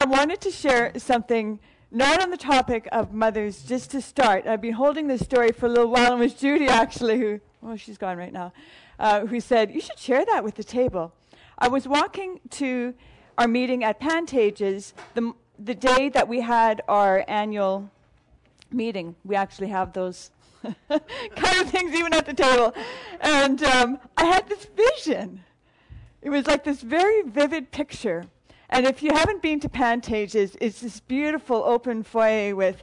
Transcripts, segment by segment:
wanted to share something not on the topic of mothers, just to start. I've been holding this story for a little while, and it was Judy actually who, she's gone right now, who said, you should share that with the table. I was walking to our meeting at Pantages the day that we had our annual meeting. We actually have those kind of things even at the table. And I had this vision. It was like this very vivid picture. And if you haven't been to Pantages, it's this beautiful open foyer with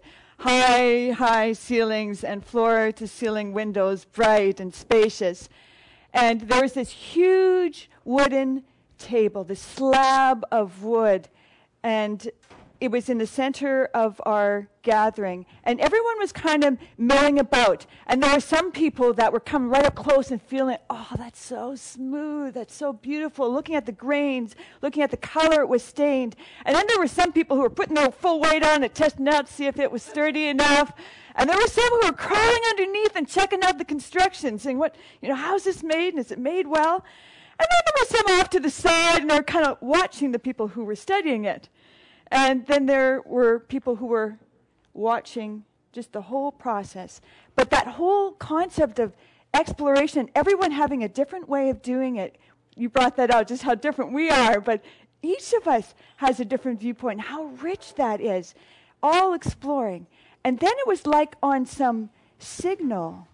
high ceilings and floor-to-ceiling windows, bright and spacious. And there was this huge wooden table, this slab of wood, and it was in the center of our gathering. And everyone was kind of milling about. And there were some people that were coming right up close and feeling, oh, that's so smooth, that's so beautiful, looking at the grains, looking at the color it was stained. And then there were some people who were putting their full weight on it, testing out to see if it was sturdy enough. And there were some who were crawling underneath and checking out the construction, saying, how's this made, and is it made well? And then there were some off to the side, and they were kind of watching the people who were studying it. And then there were people who were watching just the whole process. But that whole concept of exploration, everyone having a different way of doing it, you brought that out, just how different we are, but each of us has a different viewpoint, how rich that is, all exploring. And then it was like on some signal,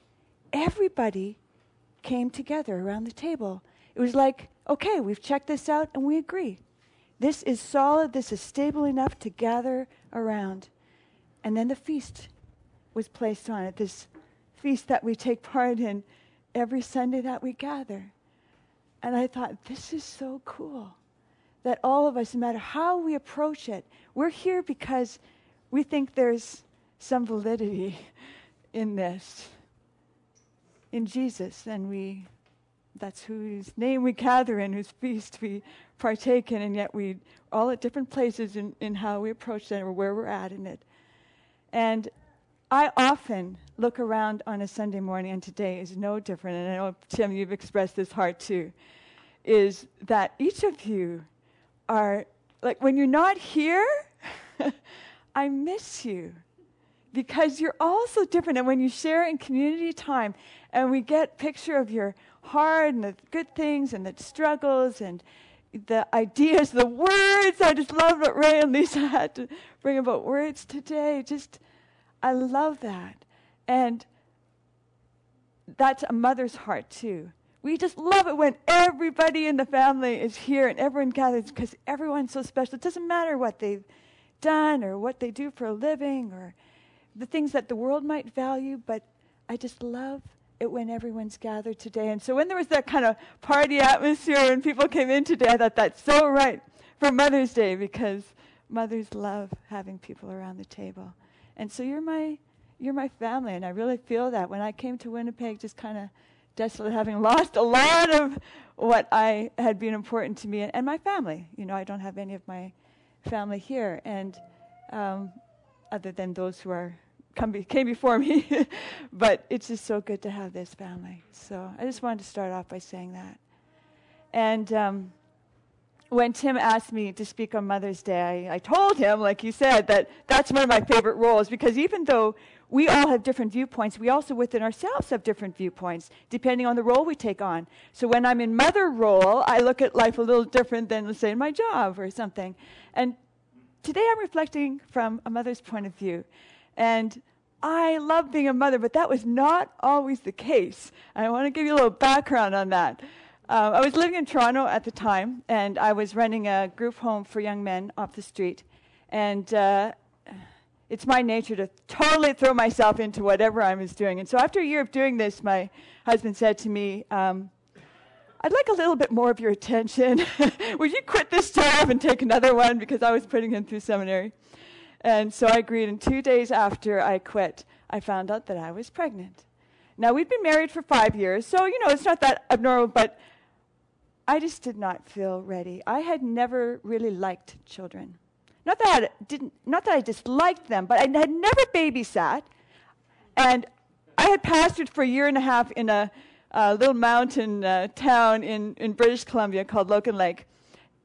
everybody came together around the table. It was like, okay, we've checked this out and we agree. This is solid, this is stable enough to gather around. And then the feast was placed on it, this feast that we take part in every Sunday that we gather. And I thought, this is so cool, that all of us, no matter how we approach it, we're here because we think there's some validity in this, in Jesus, and that's whose name we gather in, whose feast we partake in, and yet we all at different places in how we approach it or where we're at in it. And I often look around on a Sunday morning, and today is no different, and I know, Tim, you've expressed this heart too, is that each of you are, like when you're not here, I miss you. Because you're all so different. And when you share in community time, and we get picture of your heart and the good things and the struggles and the ideas, the words. I just love what Ray and Lisa had to bring about words today. I love that. And that's a mother's heart too. We just love it when everybody in the family is here and everyone gathers because everyone's so special. It doesn't matter what they've done or what they do for a living or the things that the world might value, but I just love it when everyone's gathered today. And so when there was that kind of party atmosphere when people came in today, I thought that's so right for Mother's Day because mothers love having people around the table. And so you're my family, and I really feel that. When I came to Winnipeg, just kind of desolate, having lost a lot of what I had been important to me and my family. I don't have any of my family here, and other than those who came before me. But it's just so good to have this family. So I just wanted to start off by saying that. And when Tim asked me to speak on Mother's Day, I told him, like you said, that that's one of my favorite roles, because even though we all have different viewpoints, we also within ourselves have different viewpoints, depending on the role we take on. So when I'm in mother role, I look at life a little different than, let's say, in my job or something. And today I'm reflecting from a mother's point of view. And I love being a mother, but that was not always the case. I want to give you a little background on that. I was living in Toronto at the time, and I was running a group home for young men off the street. And it's my nature to totally throw myself into whatever I was doing. And so after a year of doing this, my husband said to me, I'd like a little bit more of your attention. Would you quit this job and take another one? Because I was putting him through seminary. And so I agreed, and 2 days after I quit, I found out that I was pregnant. Now, we'd been married for 5 years, so, it's not that abnormal, but I just did not feel ready. I had never really liked children. Not that I disliked them, but I had never babysat. And I had pastored for a year and a half in a little mountain town in British Columbia called Logan Lake.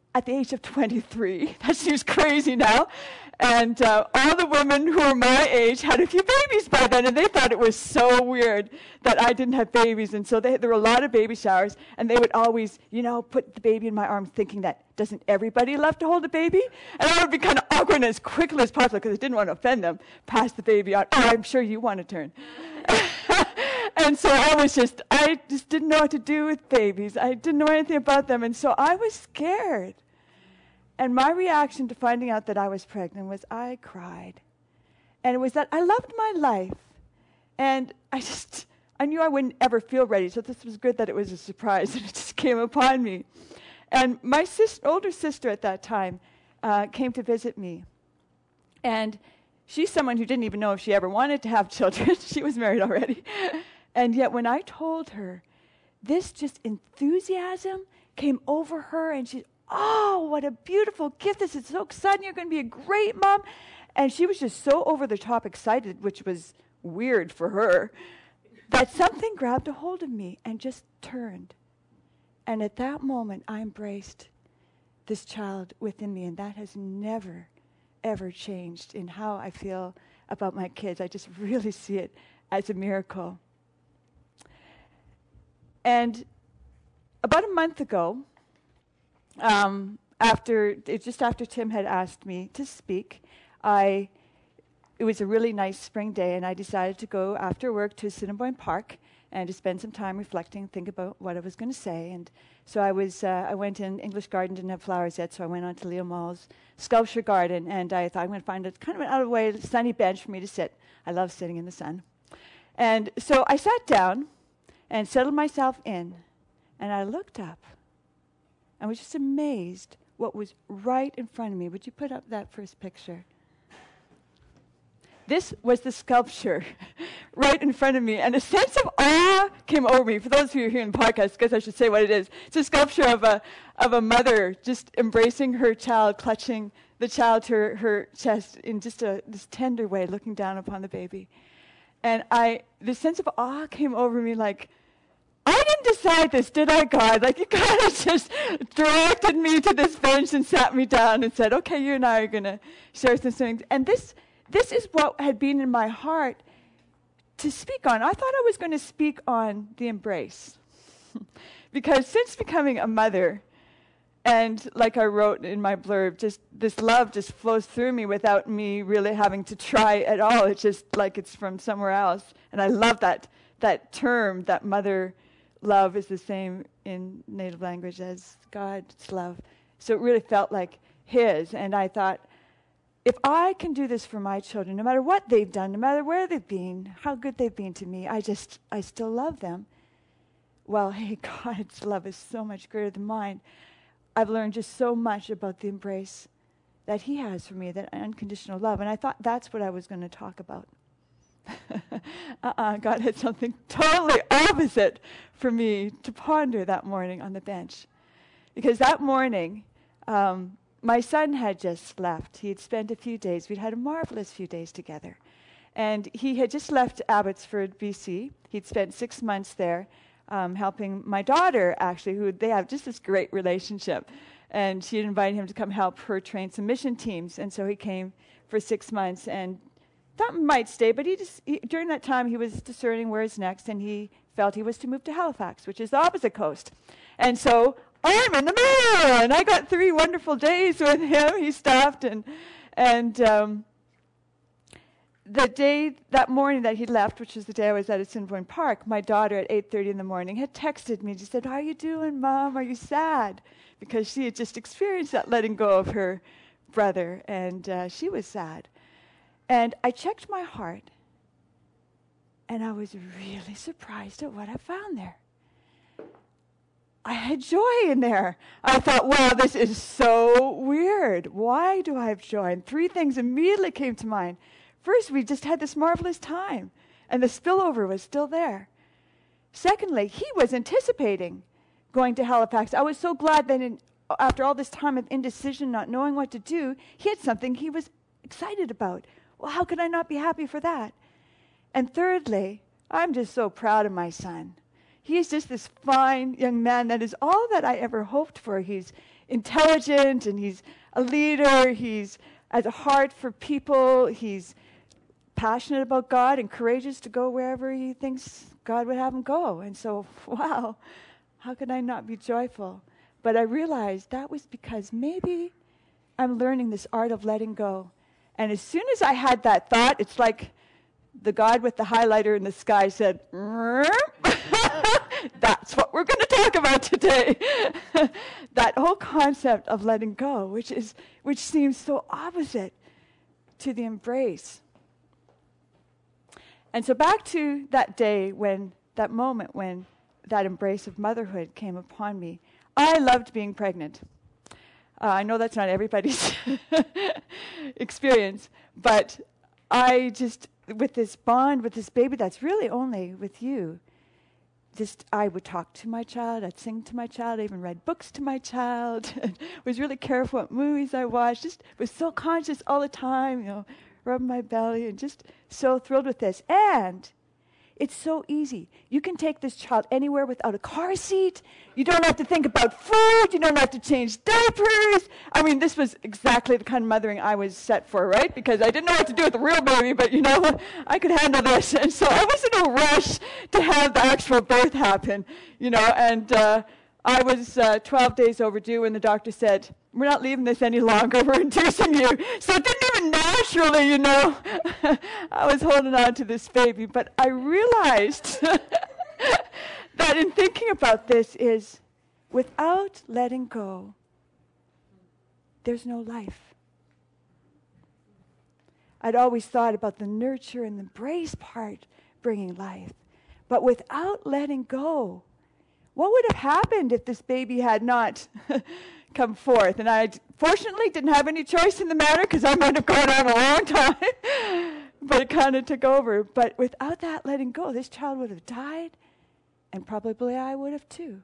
at the age of 23. That seems crazy now. And all the women who were my age had a few babies by then, and they thought it was so weird that I didn't have babies. And so there were a lot of baby showers, and they would always, put the baby in my arms thinking that, doesn't everybody love to hold a baby? And I would be kind of awkward and as quickly as possible, because I didn't want to offend them, pass the baby out. Oh, I'm sure you want to turn. And so I just didn't know what to do with babies. I didn't know anything about them, and so I was scared. And my reaction to finding out that I was pregnant was I cried. And it was that I loved my life. And I knew I wouldn't ever feel ready, so this was good that it was a surprise and it just came upon me. And my older sister at that time came to visit me. And she's someone who didn't even know if she ever wanted to have children. She was married already. And yet when I told her, this just enthusiasm came over her, and she, oh, what a beautiful gift. This is so exciting. You're going to be a great mom. And she was just so over the top excited, which was weird for her, that something grabbed a hold of me and just turned. And at that moment, I embraced this child within me, and that has never, ever changed in how I feel about my kids. I just really see it as a miracle. And about a month ago, after Tim had asked me to speak, it was a really nice spring day, and I decided to go after work to Assiniboine Park and to spend some time reflecting, think about what I was going to say. And so I went in English Garden, didn't have flowers yet, so I went on to Leo Mall's sculpture garden, and I thought I'm going to find kind of an out-of-the-way sunny bench for me to sit. I love sitting in the sun. And so I sat down and settled myself in, and I looked up and was just amazed what was right in front of me. Would you put up that first picture? This was the sculpture right in front of me, and a sense of awe came over me. For those of you who are here in the podcast, I guess I should say what it is. It's a sculpture of a mother just embracing her child, clutching the child to her chest in just this tender way, looking down upon the baby. And this sense of awe came over me like, I didn't decide this, did I, God? Like, you kind of just directed me to this bench and sat me down and said, okay, you and I are going to share some things. And this is what had been in my heart to speak on. I thought I was going to speak on the embrace. Because since becoming a mother, and like I wrote in my blurb, just this love just flows through me without me really having to try at all. It's just like it's from somewhere else. And I love that term, that mother love is the same in native language as God's love. So it really felt like His. And I thought, if I can do this for my children, no matter what they've done, no matter where they've been, how good they've been to me, I still love them. Well, hey, God's love is so much greater than mine. I've learned just so much about the embrace that He has for me, that unconditional love. And I thought that's what I was going to talk about. God had something totally opposite for me to ponder that morning on the bench. Because that morning, my son had just left. He had spent a few days. We'd had a marvelous few days together. And he had just left Abbotsford, BC. He'd spent 6 months there helping my daughter, actually, who they have just this great relationship. And she had invited him to come help her train some mission teams. And so he came for 6 months and thought he might stay, but during that time he was discerning where is next, and he felt he was to move to Halifax, which is the opposite coast. And so I'm in the middle, and I got 3 wonderful days with him. He stopped, and that morning that he left, which was the day I was at Assiniboine Park, my daughter at 8:30 in the morning had texted me. She said, "How are you doing, Mom? Are you sad?" Because she had just experienced that letting go of her brother, and she was sad. And I checked my heart, and I was really surprised at what I found there. I had joy in there. I thought, wow, this is so weird. Why do I have joy? And 3 things immediately came to mind. First, we just had this marvelous time, and the spillover was still there. Secondly, he was anticipating going to Halifax. I was so glad that after all this time of indecision, not knowing what to do, he had something he was excited about. Well, how could I not be happy for that? And thirdly, I'm just so proud of my son. He is just this fine young man that is all that I ever hoped for. He's intelligent, and he's a leader. He's has a heart for people. He's passionate about God and courageous to go wherever he thinks God would have him go. And so, wow, how could I not be joyful? But I realized that was because maybe I'm learning this art of letting go. And as soon as I had that thought, it's like the God with the highlighter in the sky said, that's what we're going to talk about today. That whole concept of letting go, which seems so opposite to the embrace. And so back to that day that moment when that embrace of motherhood came upon me. I loved being pregnant. I know that's not everybody's experience, but I just, with this bond with this baby that's really only with you, I would talk to my child, I'd sing to my child, I even read books to my child, was really careful what movies I watched, just was so conscious all the time, rubbing my belly, and just so thrilled with this. And it's so easy. You can take this child anywhere without a car seat. You don't have to think about food. You don't have to change diapers. I mean, this was exactly the kind of mothering I was set for, right? Because I didn't know what to do with the real baby, but I could handle this. And so I was in a rush to have the actual birth happen, and I was 12 days overdue when the doctor said, we're not leaving this any longer, we're inducing you. So it didn't even naturally, I was holding on to this baby. But I realized that in thinking about this is, without letting go, there's no life. I'd always thought about the nurture and the embrace part bringing life. But without letting go, what would have happened if this baby had not come forth? And I fortunately didn't have any choice in the matter, because I might have gone on a long time. But it kind of took over. But without that letting go, this child would have died, and probably I would have too.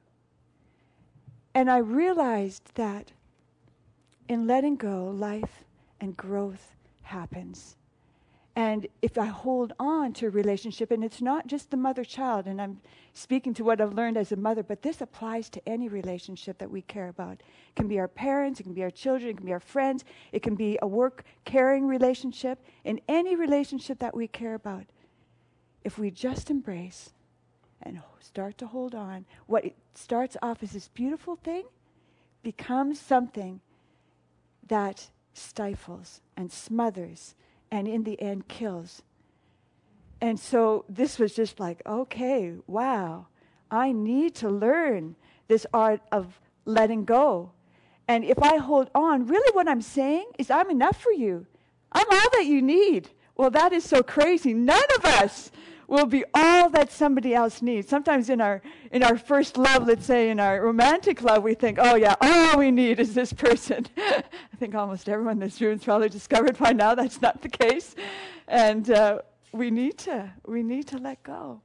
And I realized that in letting go, life and growth happens. And if I hold on to a relationship, and it's not just the mother-child, and I'm speaking to what I've learned as a mother, but this applies to any relationship that we care about. It can be our parents, it can be our children, it can be our friends, it can be a work-caring relationship. In any relationship that we care about, if we just embrace and start to hold on, what it starts off as this beautiful thing becomes something that stifles and smothers and in the end kills. And so this was just like, okay, wow, I need to learn this art of letting go. And if I hold on, really what I'm saying is, I'm enough for you. I'm all that you need. Well, that is so crazy. None of us will be all that somebody else needs. Sometimes in our first love, let's say in our romantic love, we think, oh yeah, all we need is this person. I think almost everyone in this room has probably discovered by now that's not the case. And we need to let go.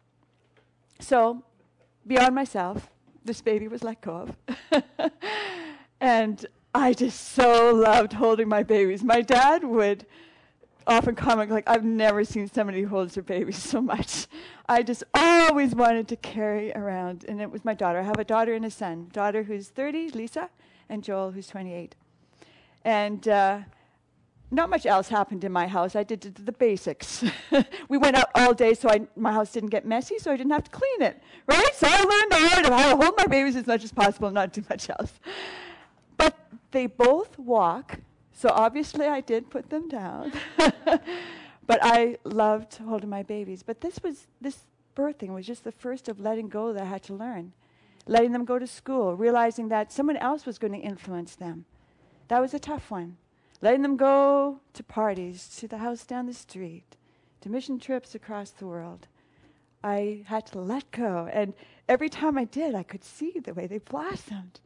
So, beyond myself, this baby was let go of. And I just so loved holding my babies. My dad would often comment, like, I've never seen somebody who holds their baby so much. I just always wanted to carry around, and it was my daughter. I have a daughter and a son. Daughter who's 30, Lisa, and Joel, who's 28. And not much else happened in my house. I did the basics. We went out all day, so my house didn't get messy, so I didn't have to clean it, right? So I learned the art of how to hold my babies as much as possible and not do much else. But they both walk. So obviously I did put them down. But I loved holding my babies. But this birthing was just the first of letting go that I had to learn. Letting them go to school, realizing that someone else was going to influence them. That was a tough one. Letting them go to parties, to the house down the street, to mission trips across the world. I had to let go. And every time I did, I could see the way they blossomed.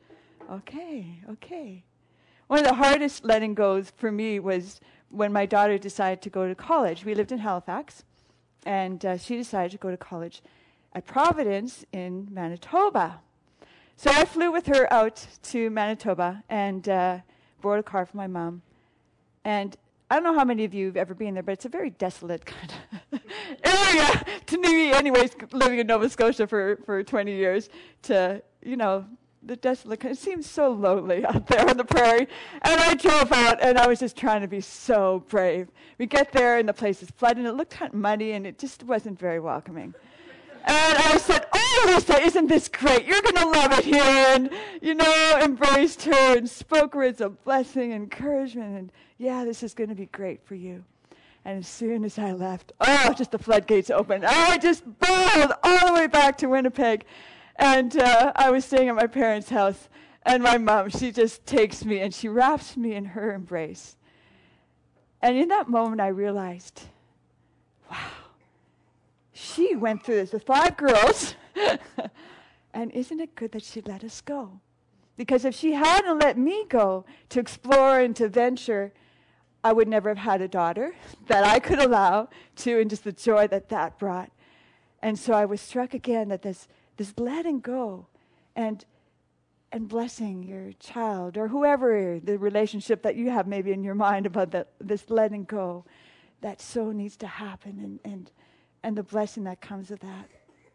Okay. One of the hardest letting goes for me was when my daughter decided to go to college. We lived in Halifax, and she decided to go to college at Providence in Manitoba. So I flew with her out to Manitoba and borrowed a car for my mom. And I don't know how many of you have ever been there, but it's a very desolate kind of area to me anyways, living in Nova Scotia for 20 years, to, the desolate, it seemed so lonely out there on the prairie. And I drove out, and I was just trying to be so brave. We get there, and the place is flooded, and it looked kind of muddy, and it just wasn't very welcoming. And I said, "Oh, Lisa, isn't this great? You're going to love it here." And, embraced her and spoke words of blessing, encouragement, and, yeah, this is going to be great for you. And as soon as I left, just the floodgates opened. I just barreled all the way back to Winnipeg. And I was staying at my parents' house. And my mom, she just takes me and she wraps me in her embrace. And in that moment, I realized, wow, she went through this with 5 girls. And isn't it good that she let us go? Because if she hadn't let me go to explore and to venture, I would never have had a daughter that I could allow to, and just the joy that brought. And so I was struck again that this letting go and blessing your child or whoever, the relationship that you have maybe in your mind about this letting go, that so needs to happen, and the blessing that comes with that.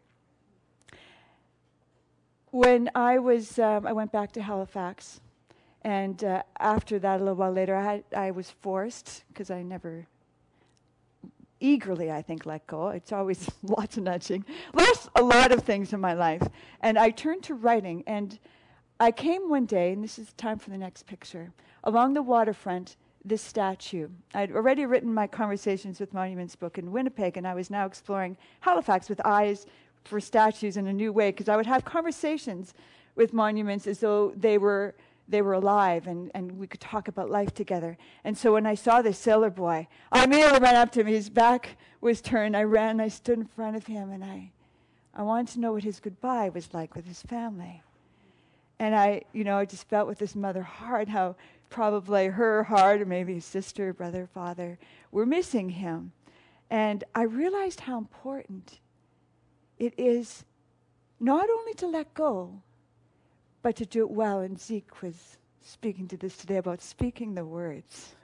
When I went back to Halifax, and after that, a little while later, I was forced, because I never eagerly, I think, let go. It's always lots of nudging. Lost a lot of things in my life. And I turned to writing, and I came one day, and this is time for the next picture, along the waterfront, this statue. I'd already written my Conversations with Monuments book in Winnipeg, and I was now exploring Halifax with eyes for statues in a new way, because I would have conversations with monuments as though they were alive, and we could talk about life together. And so when I saw this sailor boy, I immediately ran up to him. His back was turned. I stood in front of him, and I wanted to know what his goodbye was like with his family. And I just felt with this mother heart how probably her heart, or maybe his sister, brother, father, were missing him. And I realized how important it is not only to let go, but to do it well. And Zeke was speaking to this today about speaking the words.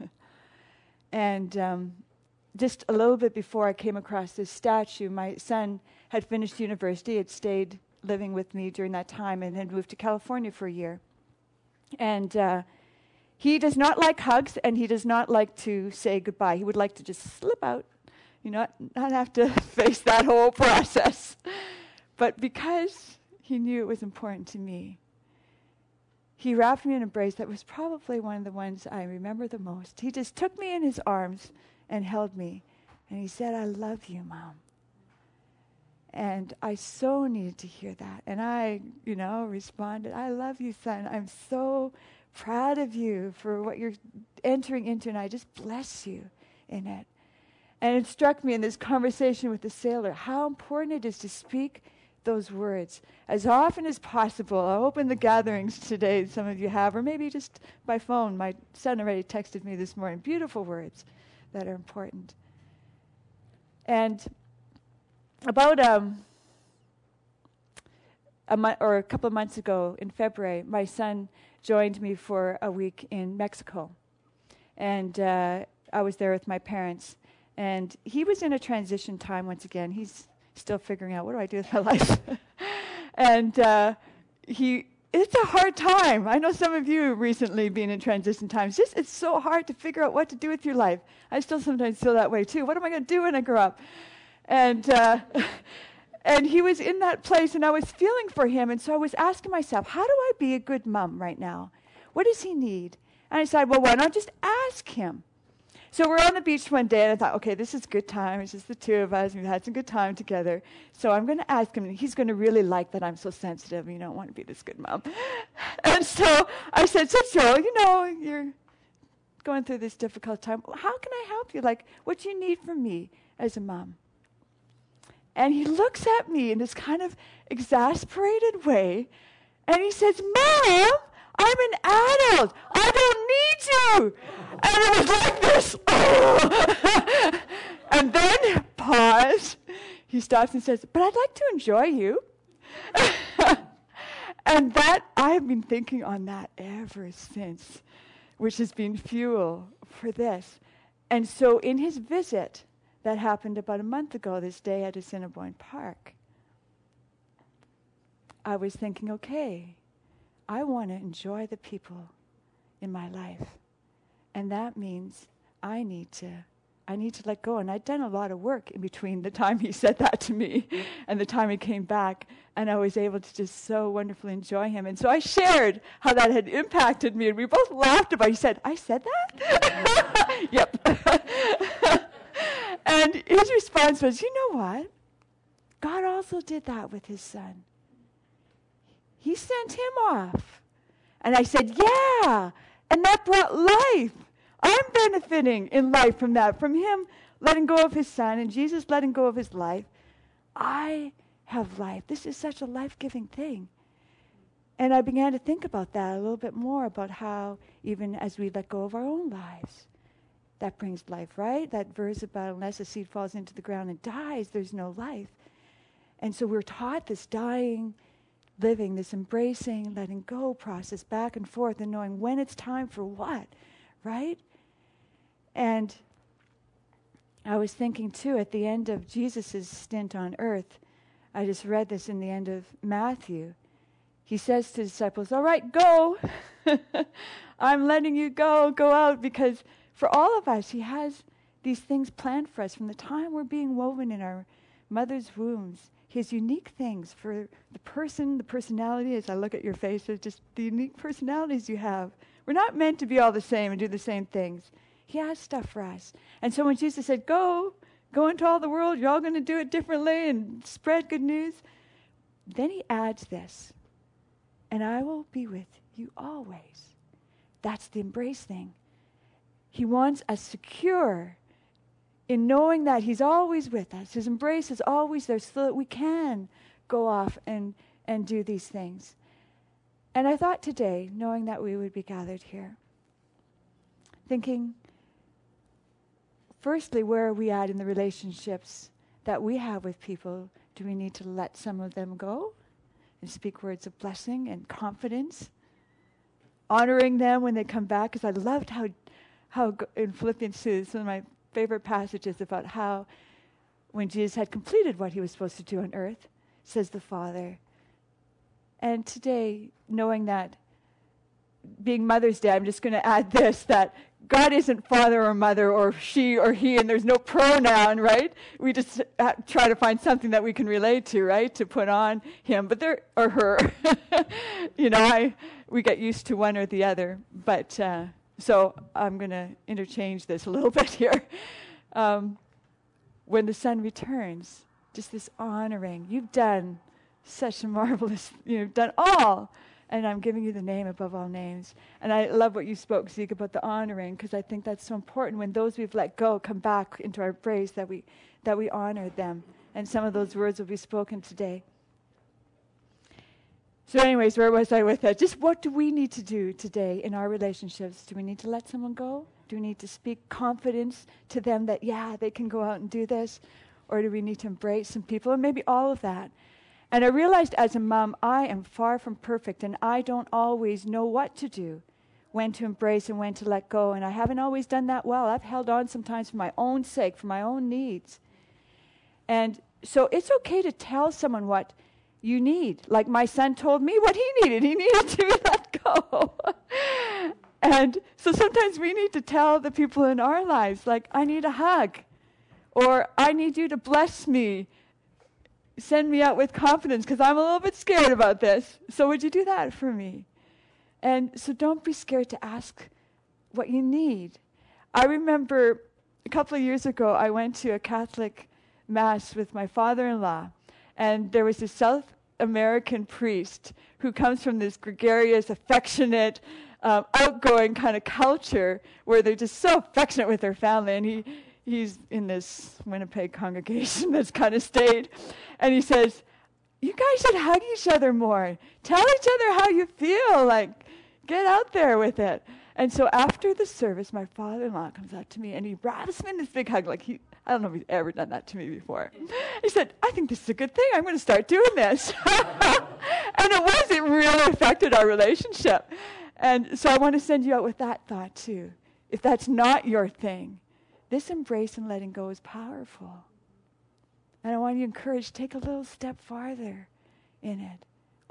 And just a little bit before I came across this statue, my son had finished university, had stayed living with me during that time, and had moved to California for a year. And he does not like hugs, and he does not like to say goodbye. He would like to just slip out, not have to face that whole process. But because he knew it was important to me, he wrapped me in an embrace that was probably one of the ones I remember the most. He just took me in his arms and held me, and he said, "I love you, Mom." And I so needed to hear that. And I, responded, "I love you, son. I'm so proud of you for what you're entering into, and I just bless you in it." And it struck me in this conversation with the sailor how important it is to speak those words as often as possible. I hope in the gatherings today some of you have, or maybe just by phone. My son already texted me this morning. Beautiful words that are important. And about a couple of months ago in February, my son joined me for a week in Mexico. And I was there with my parents. And he was in a transition time once again. He's still figuring out, what do I do with my life? And it's a hard time. I know some of you recently been in transition times. It's so hard to figure out what to do with your life. I still sometimes feel that way too. What am I going to do when I grow up? And and he was in that place, and I was feeling for him. And so I was asking myself, how do I be a good mom right now? What does he need? And I said, well, why not just ask him? So we're on the beach one day, and I thought, okay, this is a good time. It's just the two of us. We've had some good time together. So I'm going to ask him, and he's going to really like that I'm so sensitive. You don't want to be this good mom. And so I said, so Joel, you're going through this difficult time. How can I help you? Like, what do you need from me as a mom? And he looks at me in this kind of exasperated way, and he says, Mom, I'm an adult. I don't need you. And it was like this. Oh. And then, pause. He stops and says, but I'd like to enjoy you. And that, I have been thinking on that ever since, which has been fuel for this. And so in his visit, that happened about a month ago, this day at Assiniboine Park, I was thinking, okay, I want to enjoy the people in my life. And that means I need to let go. And I'd done a lot of work in between the time he said that to me and the time he came back. And I was able to just so wonderfully enjoy him. And so I shared how that had impacted me. And we both laughed about it. He said, I said that? Yep. And his response was, you know what? God also did that with his son. He sent him off. And I said, yeah. And that brought life. I'm benefiting in life from that, from him letting go of his son and Jesus letting go of his life. I have life. This is such a life-giving thing. And I began to think about that a little bit more, about how even as we let go of our own lives, that brings life, right? That verse about unless a seed falls into the ground and dies, there's no life. And so we're taught this dying, living, this embracing, letting go process back and forth and knowing when it's time for what, right? And I was thinking too, at the end of Jesus' stint on earth, I just read this in the end of Matthew. He says to the disciples, all right, go. I'm letting you go out, because for all of us, he has these things planned for us from the time we're being woven in our mother's wombs. He has unique things for the person, the personality. As I look at your faces, just the unique personalities you have. We're not meant to be all the same and do the same things. He has stuff for us. And so when Jesus said, go into all the world, you're all going to do it differently and spread good news. Then he adds this, and I will be with you always. That's the embrace thing. He wants us secure in knowing that he's always with us. His embrace is always there so that we can go off and do these things. And I thought today, knowing that we would be gathered here, thinking, firstly, where are we at in the relationships that we have with people? Do we need to let some of them go and speak words of blessing and confidence? Honoring them when they come back, because I loved how in Philippians 2, some of my favorite passages about how when Jesus had completed what he was supposed to do on earth, says the Father. And today, knowing that being Mother's Day, I'm just going to add this, that God isn't father or mother or she or he, and there's no pronoun, right? We just try to find something that we can relate to, right? To put on him, but there, or her. We get used to one or the other. But so I'm going to interchange this a little bit here. When the Son returns, just this honoring. You've done such a marvelous, you've done all. And I'm giving you the name above all names. And I love what you spoke, Zeke, about the honoring, because I think that's so important. When those we've let go come back into our embrace, that we honor them. And some of those words will be spoken today. So anyways, where was I with that? Just what do we need to do today in our relationships? Do we need to let someone go? Do we need to speak confidence to them that, yeah, they can go out and do this? Or do we need to embrace some people? And maybe all of that. And I realized as a mom, I am far from perfect, and I don't always know what to do, when to embrace and when to let go. And I haven't always done that well. I've held on sometimes for my own sake, for my own needs. And so it's okay to tell someone what you need. Like my son told me what he needed. He needed to be let go. And so sometimes we need to tell the people in our lives, like, I need a hug, or I need you to bless me. Send me out with confidence because I'm a little bit scared about this. So would you do that for me? And so don't be scared to ask what you need. I remember a couple of years ago, I went to a Catholic mass with my father-in-law, and there was this South American priest who comes from this gregarious, affectionate, outgoing kind of culture where they're just so affectionate with their family. And he's in this Winnipeg congregation that's kind of stayed. And he says, you guys should hug each other more. Tell each other how you feel. Like, get out there with it. And so after the service, my father-in-law comes up to me and he wraps me in this big hug. Like, I don't know if he's ever done that to me before. He said, I think this is a good thing. I'm going to start doing this. And it really affected our relationship. And so I want to send you out with that thought too. If that's not your thing, this embrace and letting go is powerful. And I want you to encourage, take a little step farther in it.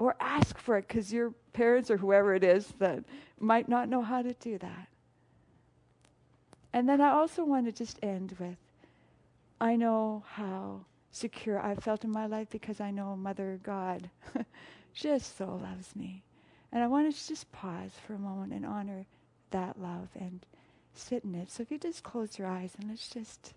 or ask for it because your parents or whoever it is that might not know how to do that. And then I also want to just end with, I know how secure I've felt in my life because I know Mother God just so loves me. And I want to just pause for a moment and honor that love and sit in it. So if you just close your eyes and let's just...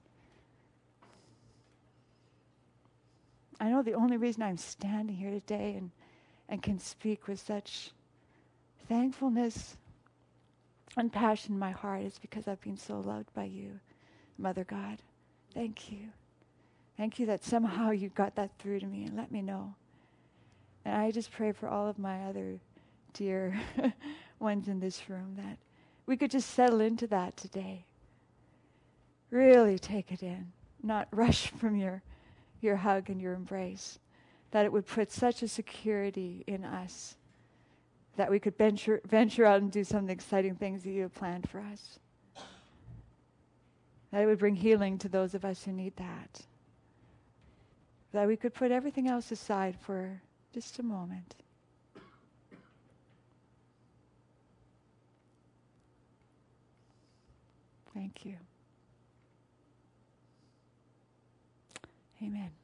I know the only reason I'm standing here today and can speak with such thankfulness and passion in my heart is because I've been so loved by you, Mother God. Thank you. Thank you that somehow you got that through to me and let me know. And I just pray for all of my other dear ones in this room that we could just settle into that today. Really take it in, not rush from your hug and your embrace, that it would put such a security in us that we could venture out and do some of the exciting things that you have planned for us. That it would bring healing to those of us who need that. That we could put everything else aside for just a moment. Thank you. Amen.